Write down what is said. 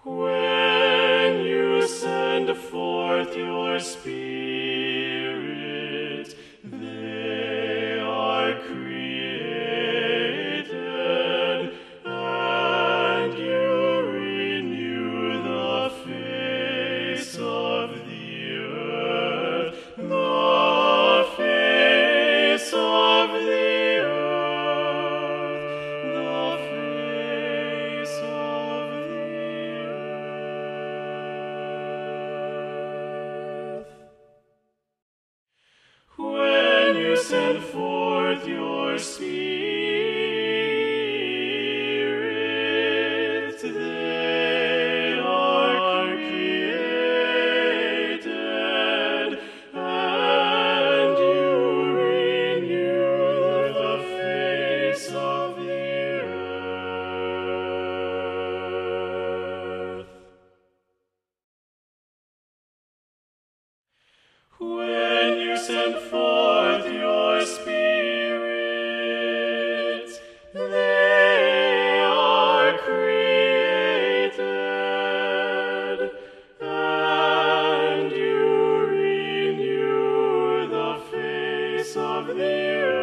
When you send forth your Spirit, they are created, and you renew the face of the earth, the face of the earth, the face of the earth. When you send forth your Spirit, they are created, and you renew the face of the earth. When you send forth your Spirit, they are created, and you renew the face of the earth.